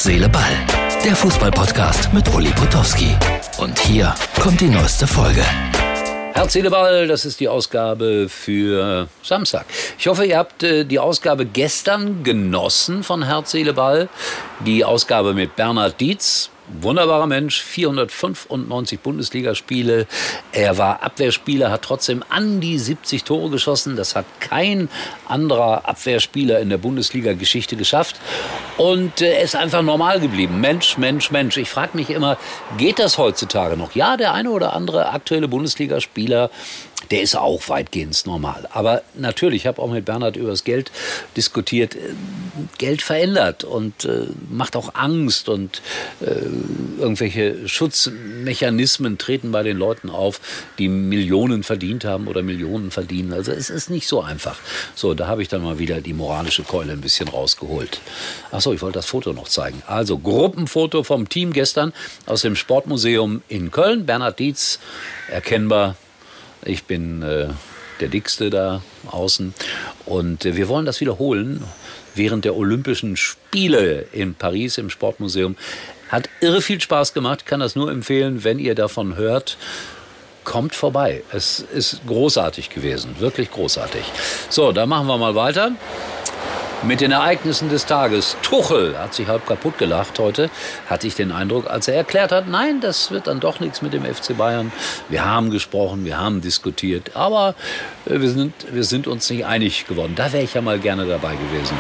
Seele, Ball. Der Fußball-Podcast mit Uli Potowski. Und hier kommt die neueste Folge. Herz, Seele, Ball, das ist die Ausgabe für Samstag. Ich hoffe, ihr habt die Ausgabe gestern genossen von Herz, Seele, Ball. Die Ausgabe mit Bernhard Dietz. Wunderbarer Mensch, 495 Bundesligaspiele. Er war Abwehrspieler, hat trotzdem an die 70 Tore geschossen. Das hat kein anderer Abwehrspieler in der Bundesliga-Geschichte geschafft. Und er ist einfach normal geblieben. Mensch. Ich frage mich immer, geht das heutzutage noch? Ja, der eine oder andere aktuelle Bundesligaspieler, der ist auch weitgehend normal. Aber natürlich, ich habe auch mit Bernhard über das Geld diskutiert. Geld verändert und macht auch Angst und irgendwelche Schutzmechanismen treten bei den Leuten auf, die Millionen verdient haben oder Millionen verdienen. Also es ist nicht so einfach. So, da habe ich dann mal wieder die moralische Keule ein bisschen rausgeholt. Achso, ich wollte das Foto noch zeigen. Also Gruppenfoto vom Team gestern aus dem Sportmuseum in Köln. Bernhard Dietz, erkennbar. Ich bin der Dickste da außen und wir wollen das wiederholen während der Olympischen Spiele in Paris im Sportmuseum. Hat irre viel Spaß gemacht, kann das nur empfehlen, wenn ihr davon hört. Kommt vorbei. Es ist großartig gewesen, wirklich großartig. So, dann machen wir mal weiter mit den Ereignissen des Tages. Tuchel hat sich halb kaputt gelacht heute, hatte ich den Eindruck, als er erklärt hat, nein, das wird dann doch nichts mit dem FC Bayern. Wir haben gesprochen, wir haben diskutiert, aber wir sind uns nicht einig geworden. Da wäre ich ja mal gerne dabei gewesen.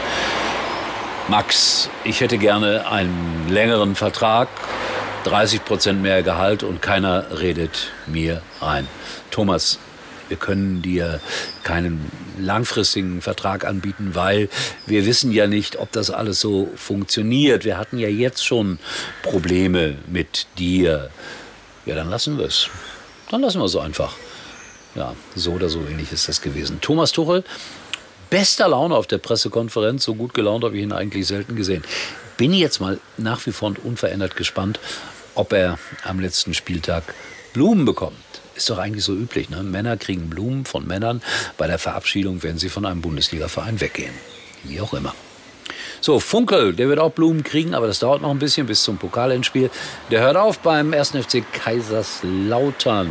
Max, ich hätte gerne einen längeren Vertrag, 30% mehr Gehalt und keiner redet mir ein. Thomas, wir können dir keinen langfristigen Vertrag anbieten, weil wir wissen ja nicht, ob das alles so funktioniert. Wir hatten ja jetzt schon Probleme mit dir. Ja, dann lassen wir es. Dann lassen wir es einfach. Ja, so oder so ähnlich ist das gewesen. Thomas Tuchel, bester Laune auf der Pressekonferenz. So gut gelaunt habe ich ihn eigentlich selten gesehen. Bin jetzt mal nach wie vor und unverändert gespannt, ob er am letzten Spieltag Blumen bekommt. Ist doch eigentlich so üblich, ne? Männer kriegen Blumen von Männern bei der Verabschiedung, wenn sie von einem Bundesliga-Verein weggehen. Wie auch immer. So, Funkel, der wird auch Blumen kriegen, aber das dauert noch ein bisschen bis zum Pokalendspiel. Der hört auf beim 1. FC Kaiserslautern.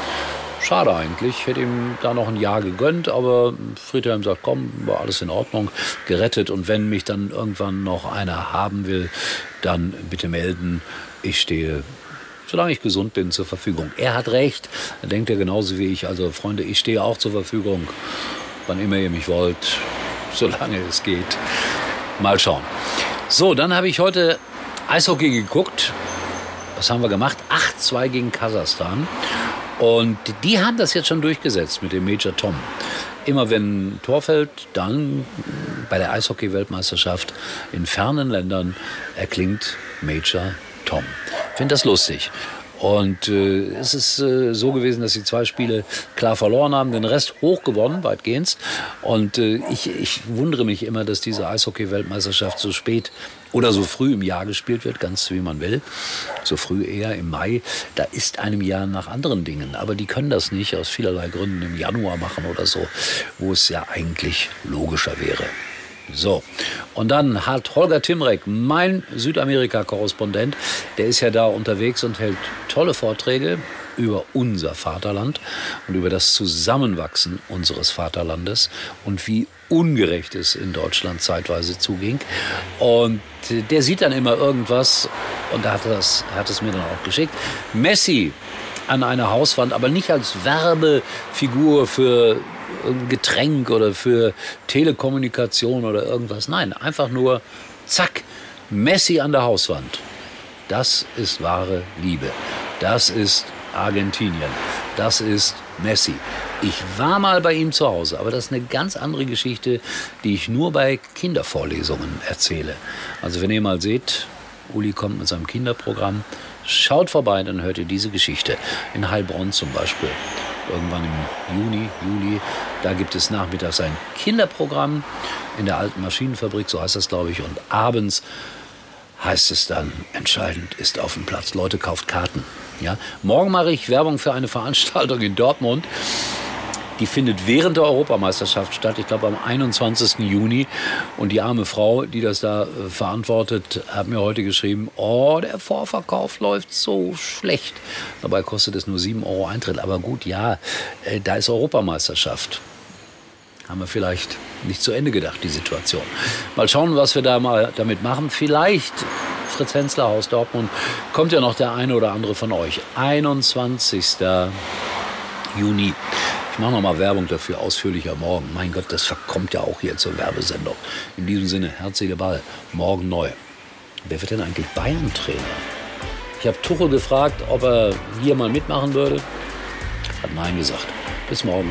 Schade eigentlich, hätte ihm da noch ein Jahr gegönnt, aber Friedhelm sagt, komm, war alles in Ordnung, gerettet. Und wenn mich dann irgendwann noch einer haben will, dann bitte melden. Ich stehe, solange ich gesund bin, zur Verfügung. Er hat recht, er denkt ja genauso wie ich. Also Freunde, ich stehe auch zur Verfügung, wann immer ihr mich wollt, solange es geht. Mal schauen. So, dann habe ich heute Eishockey geguckt. Was haben wir gemacht? 8-2 gegen Kasachstan. Und die haben das jetzt schon durchgesetzt mit dem Major Tom. Immer wenn ein Tor fällt, dann bei der Eishockey-Weltmeisterschaft in fernen Ländern erklingt Major Tom. Ich finde das lustig. Und es ist so gewesen, dass sie 2 Spiele klar verloren haben, den Rest hoch gewonnen, weitgehend. Und ich wundere mich immer, dass diese Eishockey-Weltmeisterschaft so spät oder so früh im Jahr gespielt wird, ganz wie man will. So früh eher im Mai. Da ist einem Jahr nach anderen Dingen. Aber die können das nicht aus vielerlei Gründen im Januar machen oder so, wo es ja eigentlich logischer wäre. So, und dann hat Holger Timrek, mein Südamerika-Korrespondent, der ist ja da unterwegs und hält tolle Vorträge über unser Vaterland und über das Zusammenwachsen unseres Vaterlandes und wie ungerecht es in Deutschland zeitweise zuging. Und der sieht dann immer irgendwas, und da hat es mir dann auch geschickt, Messi an einer Hauswand, aber nicht als Werbefigur für ein Getränk oder für Telekommunikation oder irgendwas. Nein, einfach nur, zack, Messi an der Hauswand. Das ist wahre Liebe. Das ist Argentinien. Das ist Messi. Ich war mal bei ihm zu Hause, aber das ist eine ganz andere Geschichte, die ich nur bei Kindervorlesungen erzähle. Also wenn ihr mal seht, Uli kommt mit seinem Kinderprogramm, schaut vorbei, dann hört ihr diese Geschichte. In Heilbronn zum Beispiel. Irgendwann im Juli, da gibt es nachmittags ein Kinderprogramm in der alten Maschinenfabrik, so heißt das, glaube ich. Und abends heißt es dann, entscheidend ist auf dem Platz. Leute, kauft Karten. Ja? Morgen mache ich Werbung für eine Veranstaltung in Dortmund. Die findet während der Europameisterschaft statt, ich glaube am 21. Juni. Und die arme Frau, die das da verantwortet, hat mir heute geschrieben, oh, der Vorverkauf läuft so schlecht. Dabei kostet es nur 7 € Eintritt. Aber gut, ja, da ist Europameisterschaft. Haben wir vielleicht nicht zu Ende gedacht, die Situation. Mal schauen, was wir da mal damit machen. Vielleicht, Fritz Hensler, Haus Dortmund, kommt ja noch der eine oder andere von euch. 21. Juni. Ich mache noch mal Werbung dafür, ausführlicher morgen. Mein Gott, das verkommt ja auch hier zur Werbesendung. In diesem Sinne, Herz, Seele, Ball, morgen neu. Wer wird denn eigentlich Bayern-Trainer? Ich habe Tuchel gefragt, ob er hier mal mitmachen würde. Hat nein gesagt. Bis morgen.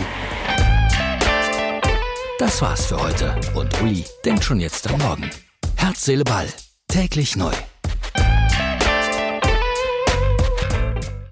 Das war's für heute. Und Uli denkt schon jetzt am Morgen. Herz, Seele, Ball. Täglich neu.